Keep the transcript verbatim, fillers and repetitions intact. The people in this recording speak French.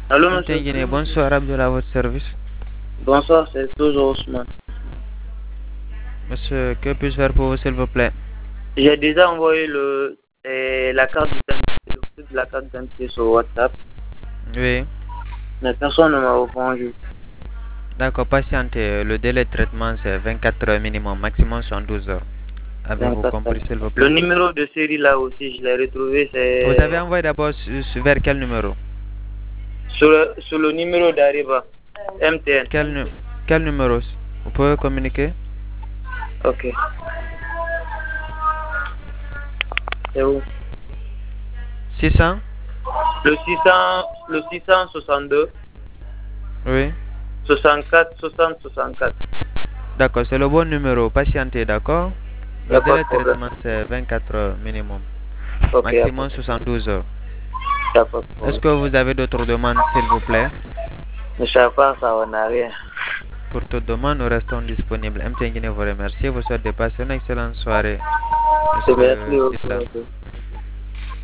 Allô, M T monsieur. N Guinée, bonsoir, Abdullah, à votre service. Bonsoir, c'est toujours Ousmane. Monsieur, que puis-je faire pour vous, s'il vous plaît? J'ai déjà envoyé le, eh, la carte d'identité, le truc de la carte d'identité sur WhatsApp, Oui. mais personne ne m'a répondu. D'accord, patientez. Le délai de traitement, c'est vingt-quatre heures minimum, maximum soixante-douze heures. Avez-vous vingt-quatre compris, heures. s'il vous Le plaît? numéro de série là aussi, je l'ai retrouvé, Vous avez c'est envoyé d'abord su- su- vers quel numéro? sur le, sur le numéro d'Arriba, M T N. Quel, nu- quel numéro? Vous pouvez communiquer? Ok, c'est où? six cents? Le six cents, le six cent soixante-deux, Oui. soixante-quatre, soixante, soixante-quatre. D'accord, c'est le bon numéro. Patientez, d'accord? Il n'y Le a pas délai de de problème. traitement, c'est vingt-quatre heures minimum, Ok, il n'y a pas maximum de soixante-douze heures. y a pas de Est-ce problème. que vous avez d'autres demandes, s'il vous plaît? Ne savez pas, ça, on n'a rien. Pour toute demande, nous restons disponibles. M T N Guinée vous remercie. Vous souhaite de passer une excellente soirée, Merci Monsieur beaucoup, Silla. monsieur.